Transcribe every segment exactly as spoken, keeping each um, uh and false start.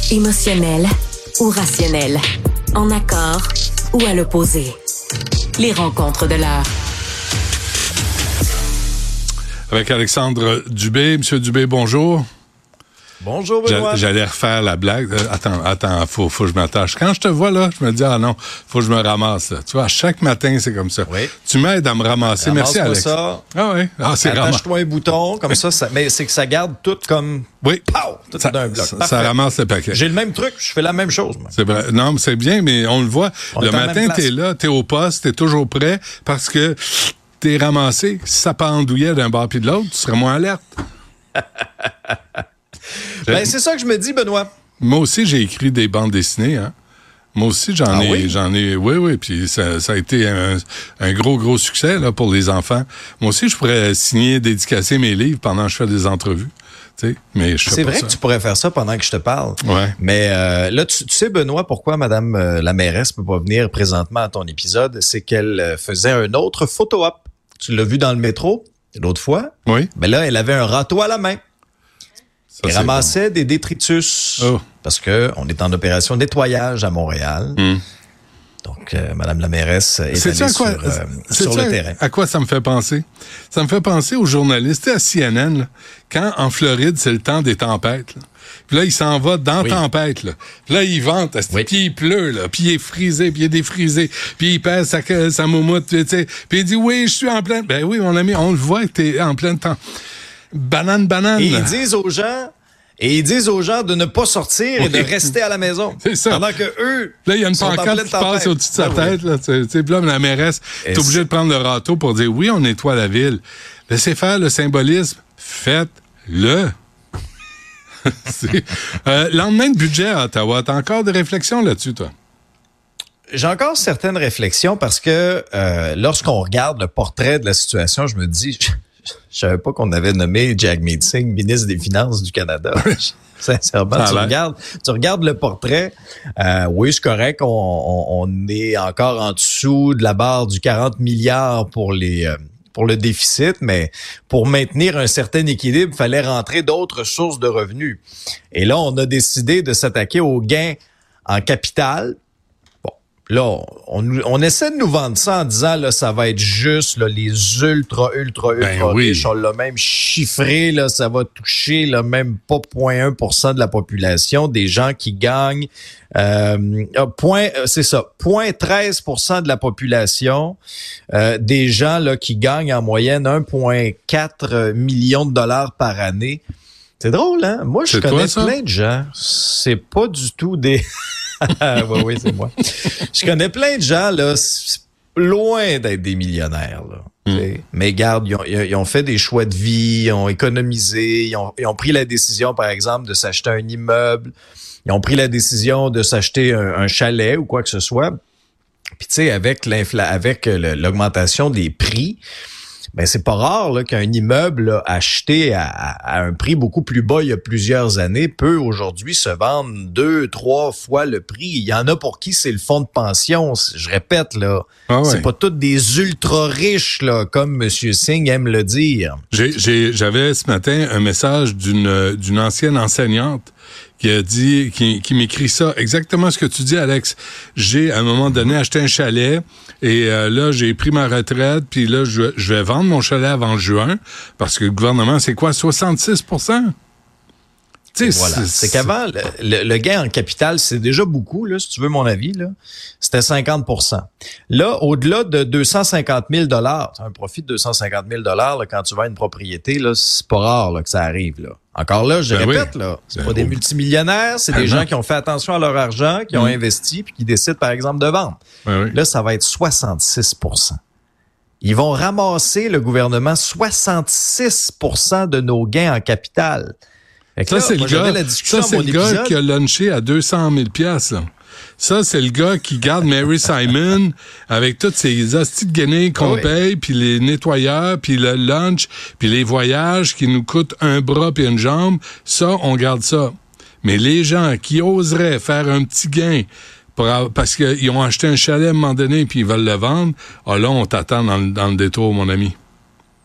Émotionnel ou rationnel? En accord ou à l'opposé? Les rencontres de l'heure. Avec Alexandre Dubé. Monsieur Dubé, bonjour. Bonjour, Benoît. J'allais refaire la blague. Euh, attends, attends, faut, faut que je m'attache. Quand je te vois là, je me dis, ah non, faut que je me ramasse, là. Tu vois, chaque matin, c'est comme ça. Oui. Tu m'aides à me ramasser. Merci, Alex. Ça. Ah oui. Ah, c'est ramasse. Attache-toi un bouton, comme ça, ça, mais c'est que ça garde tout comme. Oui. Pow! Tout ça, d'un bloc. Ça, ça ramasse le paquet. J'ai le même truc, je fais la même chose, moi. C'est vrai. Non, mais c'est bien, mais on le voit. On le matin, t'es là, t'es au poste, t'es toujours prêt parce que t'es ramassé. Si ça pendouillait d'un bord puis de l'autre, tu serais moins alerte. Ben, c'est ça que je me dis, Benoît. Moi aussi, j'ai écrit des bandes dessinées, hein. Moi aussi, j'en ah ai, oui? j'en ai, oui, oui, puis ça, ça a été un, un gros, gros succès, là, pour les enfants. Moi aussi, je pourrais signer, dédicacer mes livres pendant que je fais des entrevues. Tu sais, mais je fais C'est pas vrai ça. que tu pourrais faire ça pendant que je te parle. Ouais. Mais euh, là, tu, tu sais, Benoît, pourquoi Madame euh, la mairesse peut pas venir présentement à ton épisode? C'est qu'elle euh, faisait un autre photo-op. Tu l'as vu dans le métro l'autre fois? Oui. Mais là, elle avait un râteau à la main. Ça, Elle c'est ramassait bon. des détritus. Oh. Parce que on est en opération nettoyage à Montréal. Mm. Donc, euh, Madame la mairesse est C'est allée quoi, sur, euh, sur le terrain. À quoi ça me fait penser? Ça me fait penser aux journalistes à C N N, là, quand en Floride, c'est le temps des tempêtes. Là. Puis là, il s'en va dans oui. tempête. Là. Puis là, il vente, oui. puis il pleut, là, puis il est frisé, puis il est défrisé, puis il pèse sa, sa moumoute, tu sais, puis il dit, oui, je suis en pleine... Ben oui, mon ami, on le voit que t'es en plein temps. Banane, banane. Et ils disent aux gens... Et ils disent aux gens de ne pas sortir et oui. de rester à la maison. C'est ça. Pendant que eux. Là, il y a une pancarte qui passe au-dessus de sa ah, tête. Oui. Là, tu sais, là, la mairesse est obligée de prendre le râteau pour dire oui, on nettoie la ville. Laissez faire le symbolisme. Faites-le. euh, lendemain de budget à Ottawa, t'as encore des réflexions là-dessus, toi? J'ai encore certaines réflexions parce que euh, lorsqu'on regarde le portrait de la situation, je me dis. Je... Je savais pas qu'on avait nommé Jagmeet Singh ministre des Finances du Canada. Sincèrement, tu regardes, tu regardes le portrait. Euh, oui, c'est correct. On, on, on est encore en dessous de la barre du quarante milliards pour les euh, pour le déficit, mais pour maintenir un certain équilibre, il fallait rentrer d'autres sources de revenus. Et là, on a décidé de s'attaquer aux gains en capital. Là, on, on essaie de nous vendre ça en disant, là, ça va être juste, là, les ultra, ultra, ultra ben oui. riches. On l'a même chiffré, là, ça va toucher, là, même pas zéro virgule un pour cent de la population, des gens qui gagnent, euh, point, c'est ça, zéro virgule treize pour cent de la population, euh, des gens, là, qui gagnent en moyenne un virgule quatre million de dollars par année. C'est drôle, hein? Moi, je connais toi, plein de gens. C'est pas du tout des... oui, oui, c'est moi. Je connais plein de gens, là, loin d'être des millionnaires, là. Mm. Mais garde, ils ont, ils ont fait des choix de vie, ils ont économisé, ils ont, ils ont pris la décision, par exemple, de s'acheter un immeuble, ils ont pris la décision de s'acheter un, un chalet ou quoi que ce soit. Puis, tu sais, avec l'infla, avec le, l'augmentation des prix, ben c'est pas rare là, qu'un immeuble là, acheté à, à un prix beaucoup plus bas il y a plusieurs années peut aujourd'hui se vendre deux, trois fois le prix. Il y en a pour qui c'est le fonds de pension. Je répète, là, ah ouais. c'est pas tous des ultra riches, là, comme M. Singh aime le dire. J'ai, j'ai, j'avais ce matin un message d'une, d'une ancienne enseignante qui a dit, qui, qui m'écrit ça, exactement ce que tu dis, Alex. J'ai, à un moment donné, acheté un chalet et euh, là, j'ai pris ma retraite, puis là, je, je vais vendre mon chalet avant juin parce que le gouvernement, c'est quoi, soixante-six pour cent? Voilà. C'est, c'est qu'avant, le, le, le gain en capital, c'est déjà beaucoup, là, si tu veux mon avis, là. C'était cinquante pour cent. Là, au-delà de deux cent cinquante mille dollars, un profit de deux cent cinquante mille dollars, quand tu vends une propriété, là, c'est pas rare, là, que ça arrive, là. Encore là, je ben répète, oui. là, c'est ben pas oui. des multimillionnaires, c'est ben des non. gens qui ont fait attention à leur argent, qui mmh. ont investi, puis qui décident, par exemple, de vendre. Ben oui. Là, ça va être soixante-six pour cent. Ils vont ramasser, le gouvernement, soixante-six pour cent de nos gains en capital. Ça, là, c'est moi, le gars, la ça, c'est le gars épisode. qui a lunché à deux cent mille piastres, là. Ça, c'est le gars qui garde Mary Simon avec toutes ses hosties de guenilles qu'on oui. paye, puis les nettoyeurs, puis le lunch, puis les voyages qui nous coûtent un bras puis une jambe. Ça, on garde ça. Mais les gens qui oseraient faire un petit gain pour, parce qu'ils ont acheté un chalet à un moment donné puis ils veulent le vendre, ah là, on t'attend dans le, dans le détour, mon ami.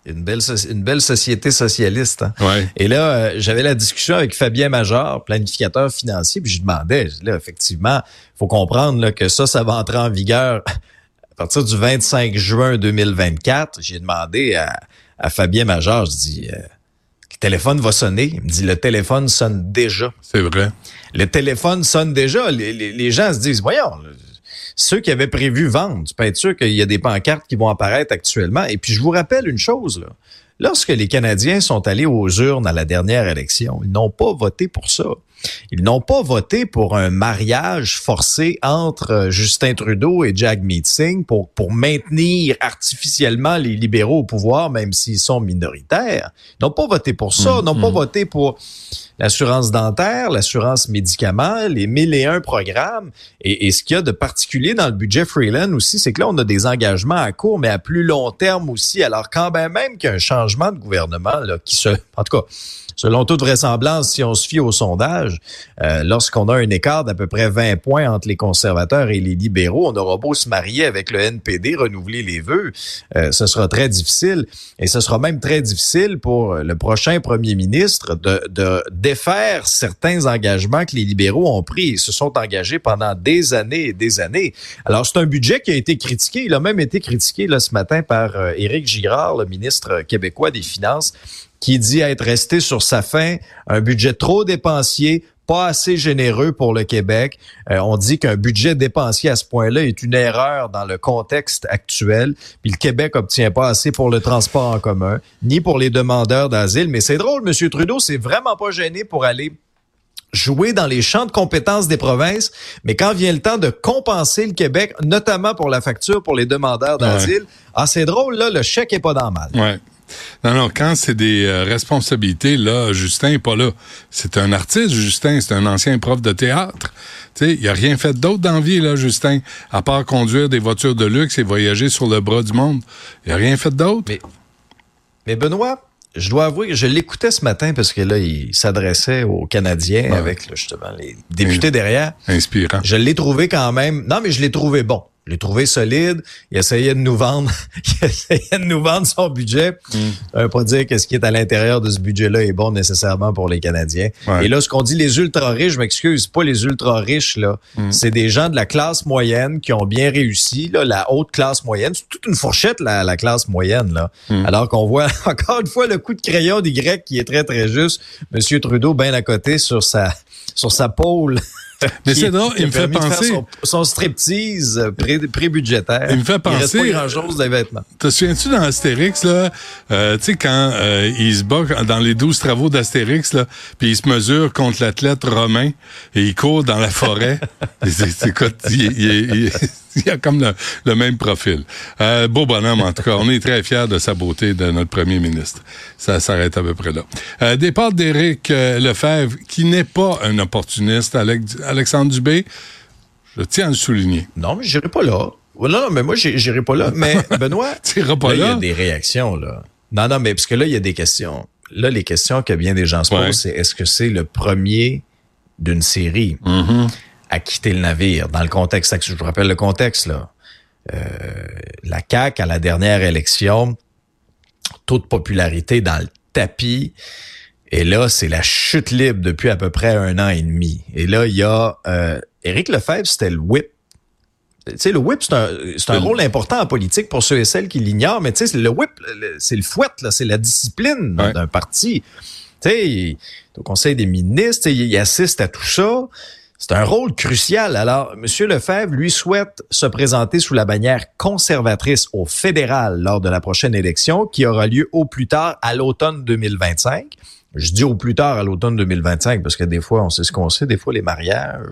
Une belle, une belle société socialiste. Hein? Ouais. Et là, euh, j'avais la discussion avec Fabien Major, planificateur financier, puis je lui demandais, là, effectivement, il faut comprendre là, que ça, ça va entrer en vigueur à partir du vingt-cinq juin deux mille vingt-quatre. J'ai demandé à, à Fabien Major, je dis, euh, le téléphone va sonner. Il me dit, le téléphone sonne déjà. C'est vrai. Le téléphone sonne déjà. Les, les, les gens se disent, voyons, ceux qui avaient prévu vendre, tu peux être sûr qu'il y a des pancartes qui vont apparaître actuellement. Et puis, je vous rappelle une chose, là. Lorsque les Canadiens sont allés aux urnes à la dernière élection, ils n'ont pas voté pour ça. Ils n'ont pas voté pour un mariage forcé entre Justin Trudeau et Jagmeet Singh pour, pour maintenir artificiellement les libéraux au pouvoir, même s'ils sont minoritaires. Ils n'ont pas voté pour ça. Ils n'ont mmh. pas voté pour l'assurance dentaire, l'assurance médicaments, les mille et un programmes. Et, et ce qu'il y a de particulier dans le budget Freeland aussi, c'est que là, on a des engagements à court, mais à plus long terme aussi. Alors, quand ben même qu'il y a un changement de gouvernement là, qui se... En tout cas, selon toute vraisemblance, si on se fie au sondage, euh, lorsqu'on a un écart d'à peu près vingt points entre les conservateurs et les libéraux, on aura beau se marier avec le N P D, renouveler les vœux, euh, ce sera très difficile. Et ce sera même très difficile pour le prochain premier ministre de, de défaire certains engagements que les libéraux ont pris. Ils se sont engagés pendant des années et des années. Alors, c'est un budget qui a été critiqué. Il a même été critiqué là, ce matin par euh, Éric Girard, le ministre québécois des Finances, qui dit être resté sur sa faim, un budget trop dépensier, pas assez généreux pour le Québec. Euh, on dit qu'un budget dépensier à ce point-là est une erreur dans le contexte actuel. Puis le Québec obtient pas assez pour le transport en commun, ni pour les demandeurs d'asile. Mais c'est drôle, M. Trudeau, c'est vraiment pas gêné pour aller jouer dans les champs de compétences des provinces, mais quand vient le temps de compenser le Québec, notamment pour la facture pour les demandeurs d'asile, ouais. ah c'est drôle, là, le chèque est pas dans le mal. Ouais. Non, non, quand c'est des euh, responsabilités, là, Justin n'est pas là. C'est un artiste, Justin, c'est un ancien prof de théâtre. Tu sais, il a rien fait d'autre dans la vie, là, Justin, à part conduire des voitures de luxe et voyager sur le bras du monde. Il a rien fait d'autre. Mais, mais Benoît, je dois avouer que je l'écoutais ce matin parce que là, il s'adressait aux Canadiens ouais. avec, là, justement, les députés In- derrière. Inspirant. Je l'ai trouvé quand même... Non, mais je l'ai trouvé bon. Je l'ai trouvé solide. Il essayait de nous vendre, il essayait de nous vendre son budget. Mm. Euh, pas dire que ce qui est à l'intérieur de ce budget-là est bon nécessairement pour les Canadiens. Ouais. Et là, ce qu'on dit les ultra-riches, je m'excuse, pas les ultra-riches, là. Mm. C'est des gens de la classe moyenne qui ont bien réussi, là, la haute classe moyenne. C'est toute une fourchette, la, la classe moyenne, là. Mm. Alors qu'on voit, encore une fois, le coup de crayon des Grecs qui est très, très juste. Monsieur Trudeau, bien à côté sur sa, sur sa pôle. Mais c'est drôle, il me fait penser... Son, son striptease pré, pré-budgétaire. Il me fait penser... Il reste pas grand-chose des vêtements. Te souviens-tu dans Astérix, là, euh, tu sais, quand euh, il se bat dans les douze travaux d'Astérix, là, puis il se mesure contre l'athlète romain et il court dans la forêt. c'est, écoute, il, il, il, il a comme le, le même profil. Euh, beau bonhomme, en tout cas. On est très fiers de sa beauté, de notre premier ministre. Ça s'arrête à peu près là. Euh, départ d'Éric euh, Lefebvre, qui n'est pas un opportuniste, Alex, Alexandre Dubé, je tiens à le souligner. Non, mais j'irai pas là. Non, non, mais moi, j'irai pas là. Mais Benoît, t'iras pas là, là. Il y a des réactions, là. Non, non, mais parce que là, il y a des questions. Là, les questions que bien des gens se posent, ouais. c'est est-ce que c'est le premier d'une série mm-hmm. à quitter le navire? Dans le contexte, je vous rappelle le contexte, là. Euh, la C A Q, à la dernière élection, taux de popularité dans le tapis. Et là, c'est la chute libre depuis à peu près un an et demi. Et là, il y a euh, Éric Lefebvre, c'était le whip. Tu sais, le whip, c'est un, c'est un rôle important en politique pour ceux et celles qui l'ignorent, mais tu sais, le whip, c'est le fouet, là, c'est la discipline ouais. d'un parti. Tu sais, il est au Conseil des ministres, il assiste à tout ça. C'est un rôle crucial. Alors, M. Lefebvre, lui, souhaite se présenter sous la bannière conservatrice au fédéral lors de la prochaine élection qui aura lieu au plus tard à l'automne deux mille vingt-cinq. Je dis au plus tard à l'automne deux mille vingt-cinq parce que des fois, on sait ce qu'on sait. Des fois, les mariages,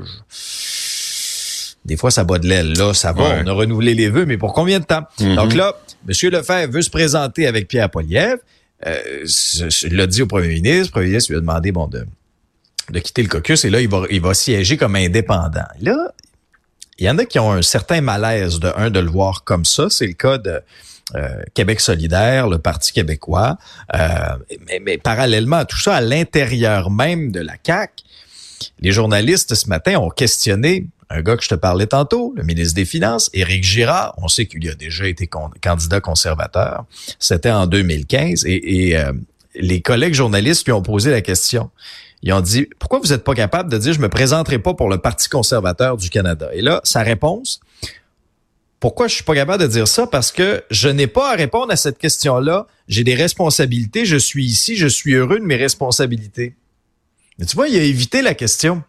des fois, ça bat de l'aile. Là, ça va. Ouais. On a renouvelé les vœux, mais pour combien de temps? Mm-hmm. Donc là, M. Lefebvre veut se présenter avec Pierre Poilievre. Euh, il l'a dit au premier ministre. Le premier ministre lui a demandé, bon, de, de quitter le caucus. Et là, il va, il va siéger comme indépendant. Là, il y en a qui ont un certain malaise de un, de le voir comme ça. C'est le cas de Euh, Québec solidaire, le Parti québécois, euh, mais, mais parallèlement à tout ça, à l'intérieur même de la C A Q, les journalistes ce matin ont questionné un gars que je te parlais tantôt, le ministre des Finances, Éric Girard, on sait qu'il a déjà été con- candidat conservateur, c'était en deux mille quinze, et, et euh, les collègues journalistes lui ont posé la question. Ils ont dit, pourquoi vous n'êtes pas capable de dire, je me présenterai pas pour le Parti conservateur du Canada? Et là, sa réponse, pourquoi je suis pas capable de dire ça? Parce que je n'ai pas à répondre à cette question-là. J'ai des responsabilités, je suis ici, je suis heureux de mes responsabilités. Mais tu vois, il a évité la question.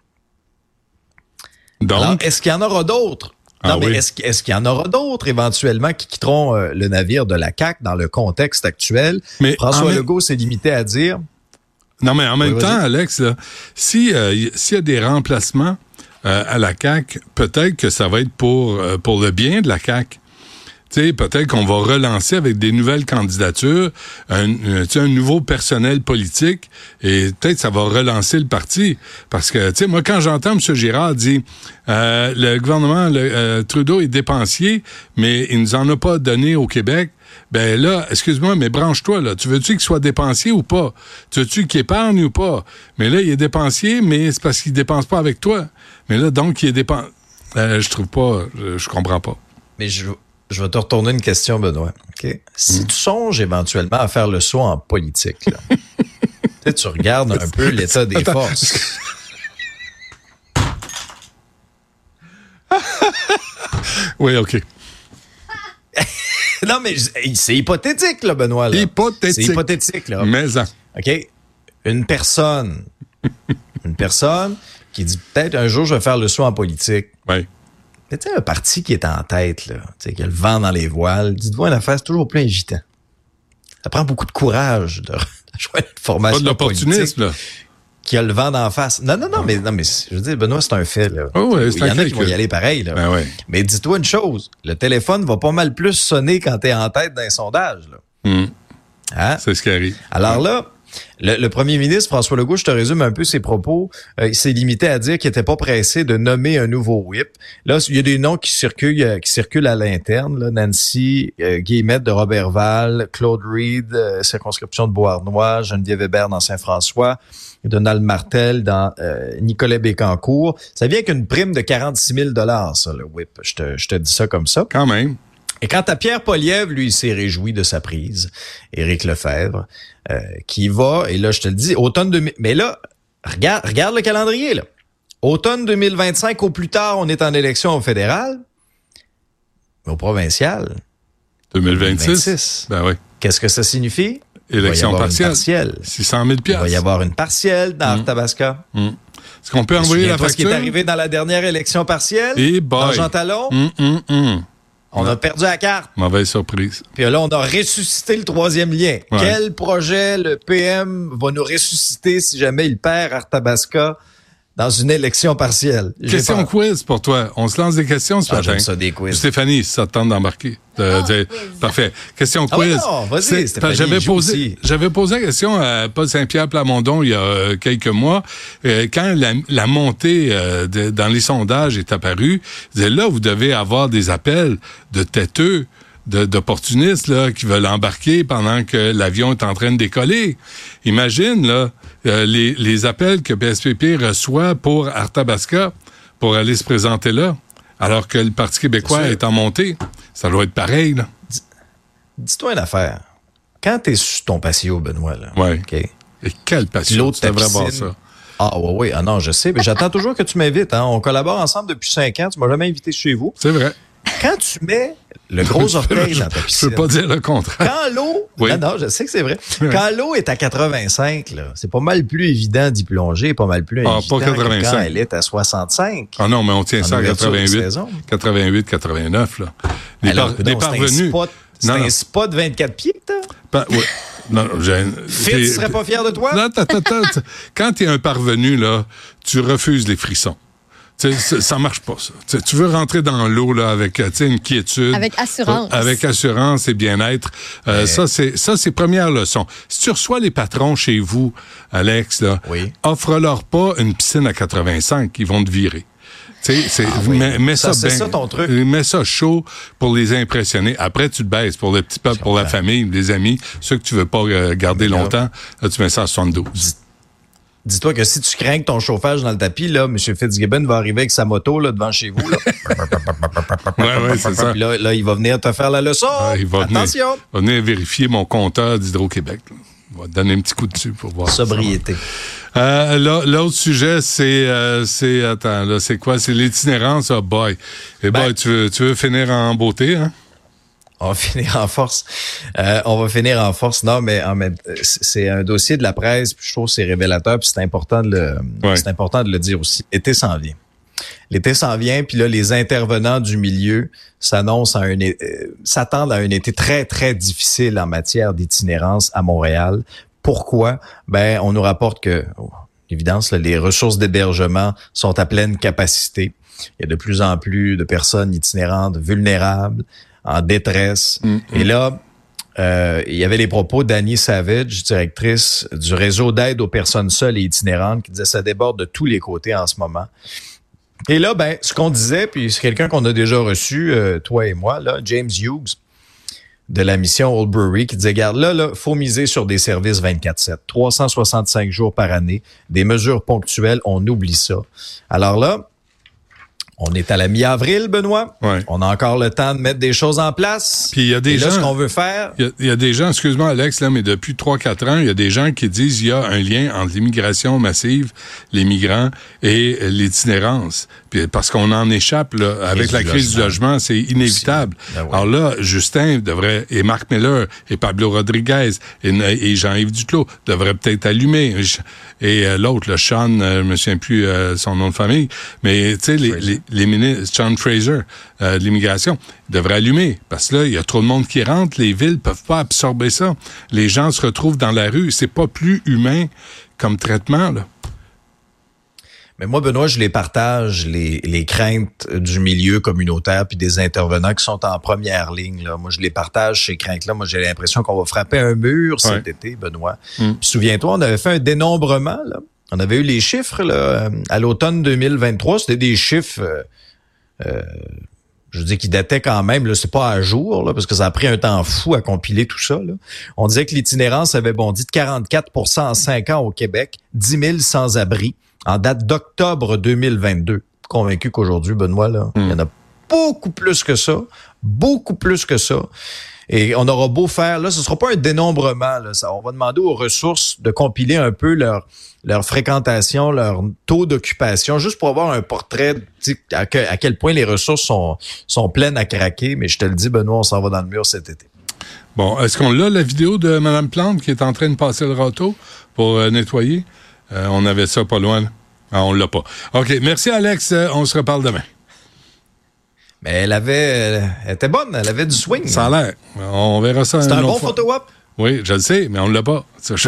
Donc, alors, est-ce qu'il y en aura d'autres? Non, ah mais oui. est-ce, est-ce qu'il y en aura d'autres éventuellement qui quitteront euh, le navire de la C A Q dans le contexte actuel? Mais François en Legault s'est limité à dire... Non, mais en même oui, temps, vas-y. Alex, là, si euh, y, s'il y a des remplacements euh, à la C A Q, peut-être que ça va être pour euh, pour le bien de la C A Q. Tu sais, peut-être qu'on va relancer avec des nouvelles candidatures, un, un, tu sais, un nouveau personnel politique, et peut-être ça va relancer le parti. Parce que, tu sais, moi, quand j'entends M. Girard dire euh, le gouvernement le, euh, Trudeau est dépensier, mais il nous en a pas donné au Québec, ben là, excuse-moi, mais branche-toi, là. Tu veux-tu qu'il soit dépensier ou pas? Tu veux-tu qu'il épargne ou pas? Mais là, il est dépensier, mais c'est parce qu'il dépense pas avec toi. Mais là, donc, il est dépensier. Euh, je trouve pas, je, je comprends pas. Mais je, je vais te retourner une question, Benoît. Okay? Si Mm. tu songes éventuellement à faire le saut en politique, là, tu sais, tu regardes un peu l'état des Attends. forces. Oui, OK. Non, mais c'est hypothétique, là, Benoît. Là. Hypothétique. C'est hypothétique, là. Mais en. OK? Une personne, une personne qui dit peut-être un jour je vais faire le saut en politique. Oui. Mais tu sais, un parti qui est en tête, là, tu sais, qui a le vent dans les voiles, dites-moi une affaire, c'est toujours plus invitant. Ça prend beaucoup de courage de joindre une formation Pas de l'opportunisme, politique là. qui a le vent d'en face. Non, non, non, mais, non, mais je veux dire, Benoît, c'est un fait, là. Oh, ouais, c'est Il y un en a fait qui vont que- y aller pareil, là. Ben ouais. Mais dis-toi une chose, le téléphone va pas mal plus sonner quand t'es en tête d'un sondage, là. Hum, Hein? c'est ce qui arrive. Alors là, le, le premier ministre, François Legault, je te résume un peu ses propos, euh, il s'est limité à dire qu'il n'était pas pressé de nommer un nouveau whip. Là, il y a des noms qui circulent, euh, qui circulent à l'interne, là, Nancy euh, Guillemette de Robertval, Claude Reid, euh, circonscription de Beauharnois, Geneviève Hébert dans Saint-François, Donald Martel dans euh, Nicolet Bécancour. Ça vient qu'une prime de quarante-six mille dollars, ça, le whip. Je te, je te dis ça comme ça. Quand même. Et quant à Pierre Poilievre, lui, il s'est réjoui de sa prise. Éric Lefebvre, euh, qui va, et là, je te le dis, automne deux mille... Mais là, regarde, regarde le calendrier, là. Automne deux mille vingt-cinq, au plus tard, on est en élection au fédéral. Mais au provincial, deux mille vingt-six. deux mille vingt-six. Ben oui. Qu'est-ce que ça signifie? Élection Il va y avoir partielle. une partielle. six cent mille Il va y avoir une partielle dans Mm. Arthabasca. Hum. Est-ce qu'on peut envoyer la Souviens-toi ce qui facture? est arrivé dans la dernière élection partielle? Et boy. Dans Jean Talon? Hum, hum, hum. On a perdu la carte. Mauvaise surprise. Puis là, on a ressuscité le troisième lien. Ouais. Quel projet le P M va nous ressusciter si jamais il perd Arthabasca dans une élection partielle? J'ai Question peur. quiz pour toi. On se lance des questions ce Ah, matin. j'aime ça, des quiz. Stéphanie, si ça te tente d'embarquer. De- de- Parfait. Question Ah oui, quiz. non, vas-y, C'est- Stéphanie, J'avais joue posé, aussi. j'avais posé la question à Paul Saint-Pierre Plamondon il y a euh, quelques mois, euh, quand la, la montée euh, de- dans les sondages est apparue. Il disait, là, vous devez avoir des appels de têteux, de- d'opportunistes là qui veulent embarquer pendant que l'avion est en train de décoller. Imagine là euh, les, les appels que P S P P reçoit pour Arthabasca pour aller se présenter là, alors que le Parti québécois C'est sûr. est en montée. Ça doit être pareil, là. Dis-toi une affaire. Quand t'es sur ton patio, Benoît, là. Ouais. OK. Et quelle passion. L'eau de Tu ta devrais voir piscine. ça. Ah, oui, oui. Ah non, je sais. Mais j'attends toujours que tu m'invites. Hein. On collabore ensemble depuis cinq ans. Tu m'as jamais invité chez vous. C'est vrai. Quand tu mets le gros orteil dans ta Je piscine. peux pas dire le contraire. Quand l'eau, Oui. non, non, je sais que c'est vrai. Quand l'eau est à quatre-vingt-cinq, là, c'est pas mal plus évident d'y plonger, pas mal plus Ah, évident pas que quatre-vingt-cinq. quand elle est à soixante-cinq. Ah non, mais on tient En ça à ouverture de quatre-vingt-huit. saison. quatre-vingt-huit, quatre-vingt-neuf, là. Les, Alors, par- les non, c'est un parvenus. spot, c'est Non, un non. spot de vingt-quatre pieds, que t'as? Pa- ouais. Non, non, j'ai... Fitz t'es- serait pas fier de toi? Non, attends, attends, attends. Quand t'es un parvenu, là, tu refuses les frissons. Tu sais, ça, ça marche pas, ça. Tu sais, tu veux rentrer dans l'eau, là, avec, tu sais, une quiétude. Avec assurance. Euh, Avec assurance et bien-être. Euh, Mais- Ça, c'est, ça, c'est première leçon. Si tu reçois les patrons chez vous, Alex, là, Oui. offre-leur pas une piscine à quatre-vingt-cinq, ils vont te virer. Tu sais, c'est, oui. mets, mets Ça, ça, c'est bien- ça ton truc. Mets ça chaud pour les impressionner. Après, tu te baisses pour le petit peuple, pour la comprends. famille, les amis, ceux que tu veux pas euh, garder Mais là- longtemps. Là, tu mets ça à soixante-douze. dis-toi que si tu crains que ton chauffage dans le tapis, là, M. Fitzgibbon va arriver avec sa moto là, devant chez vous. Là. ouais, ouais, c'est ça. Là, là, il va venir te faire la leçon. Ah, il va Attention. Venir, il va venir vérifier mon compteur d'Hydro-Québec. Là. On va te donner un petit coup dessus pour voir. Sobriété. Euh, là, l'autre sujet, c'est, euh, c'est, attends, là, c'est quoi? C'est l'itinérance. Oh boy. Et ben, boy, tu veux, tu veux finir en beauté, hein? On va finir en force. Euh, on va finir en force. Non, mais en même, c'est un dossier de la presse, puis je trouve que c'est révélateur, puis c'est important de le, ouais. c'est important de le dire aussi. L'été s'en vient. L'été s'en vient, puis là, les intervenants du milieu s'annoncent à un, euh, s'attendent à un été très, très difficile en matière d'itinérance à Montréal. Pourquoi? Ben, on nous rapporte que, oh, évidence, là, les ressources d'hébergement sont à pleine capacité. Il y a de plus en plus de personnes itinérantes vulnérables, en détresse. Mm-hmm. Et là, euh, il y avait les propos d'Annie Savage, directrice du réseau d'aide aux personnes seules et itinérantes, qui disait ça déborde de tous les côtés en ce moment. Et là, ben, ce qu'on disait, puis c'est quelqu'un qu'on a déjà reçu, euh, toi et moi, là, James Hughes, de la mission Oldbury, qui disait, regarde, là, là, faut miser sur des services vingt-quatre sept, trois cent soixante-cinq jours par année, des mesures ponctuelles, on oublie ça. Alors là, on est à la mi-avril, Benoît. Ouais. On a encore le temps de mettre des choses en place. Puis il y a des Et là, gens, ce qu'on veut faire... Il y, y a des gens, excuse-moi Alex, là, mais depuis trois quatre ans, il y a des gens qui disent qu'il y a un lien entre l'immigration massive, les migrants et l'itinérance. Puis parce qu'on en échappe, là, avec la crise du logement, c'est inévitable. Ben oui. Alors là, Justin devrait, et Marc Miller, et Pablo Rodriguez, et, et Jean-Yves Duclos devraient peut-être allumer. Et euh, l'autre, le Sean, euh, je me souviens plus euh, son nom de famille, mais tu sais, les, les, les ministres, Sean Fraser, euh, de l'immigration, devrait allumer. Parce que là, il y a trop de monde qui rentre, les villes peuvent pas absorber ça. Les gens se retrouvent dans la rue. C'est pas plus humain comme traitement, là. Mais moi, Benoît, je les partage, les, les craintes du milieu communautaire puis des intervenants qui sont en première ligne. Là. Moi, je les partage, ces craintes-là. Moi, j'ai l'impression qu'on va frapper un mur cet ouais. été, Benoît. Mm. Puis, souviens-toi, on avait fait un dénombrement. Là. On avait eu les chiffres là, à l'automne deux mille vingt-trois. C'était des chiffres, euh, euh, je dis, qui dataient quand même. Là, c'est pas à jour, là, parce que ça a pris un temps fou à compiler tout ça. Là. On disait que l'itinérance avait bondi de quarante-quatre pour cent en cinq ans au Québec, dix mille sans-abri. En date d'octobre deux mille vingt-deux. Convaincu qu'aujourd'hui, Benoît, là, mm. il y en a beaucoup plus que ça. Beaucoup plus que ça. Et on aura beau faire, là, ce sera pas un dénombrement, là. Ça, on va demander aux ressources de compiler un peu leur, leur fréquentation, leur taux d'occupation, juste pour avoir un portrait, à, que, à quel point les ressources sont, sont pleines à craquer. Mais je te le dis, Benoît, on s'en va dans le mur cet été. Bon, est-ce qu'on a la vidéo de Mme Plante qui est en train de passer le râteau pour euh, nettoyer? Euh, on avait ça pas loin. Ah, on l'a pas. OK. Merci, Alex. Euh, on se reparle demain. Mais elle avait... Elle était bonne. Elle avait du swing. Ça a l'air. On verra ça. C'est un bon photo-op? Oui, je le sais, mais on l'a pas.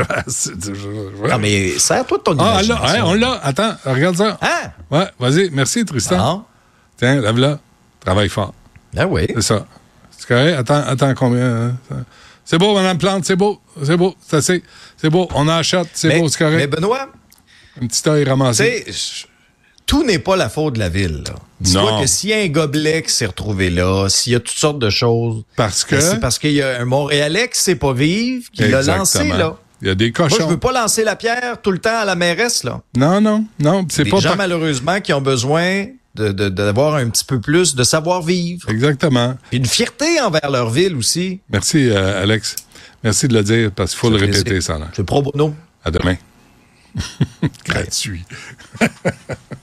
Non, mais sers-toi de ton ah, imagination. Ah, là, on l'a. Attends, regarde ça. Ah! Ouais, vas-y. Merci, Tristan. Ah. Tiens, lève-la. Travaille fort. Ah oui. C'est ça. C'est correct? Attends, attends combien... Hein? C'est beau, Mme Plante, c'est beau, c'est beau, c'est assez, c'est beau, on achète, c'est mais, beau, c'est correct. Mais Benoît, un petit œil ramassé. Tout n'est pas la faute de la ville. Là. Dis-toi que s'il y a un gobelet qui s'est retrouvé là, s'il y a toutes sortes de choses, parce que c'est parce qu'il y a un Montréalais qui sait pas vivre, qui l'a lancé là. Il y a des cochons. Moi, je veux pas lancer la pierre tout le temps à la mairesse là. Non, non, non, c'est des pas. Des gens par... malheureusement qui ont besoin de, de, d'avoir un petit peu plus de savoir-vivre. Exactement. Puis une fierté envers leur ville aussi. Merci, euh, Alex. Merci de le dire, parce qu'il faut le répéter, plaisir. Ça. Là. Je suis pro bono. À demain. Gratuit.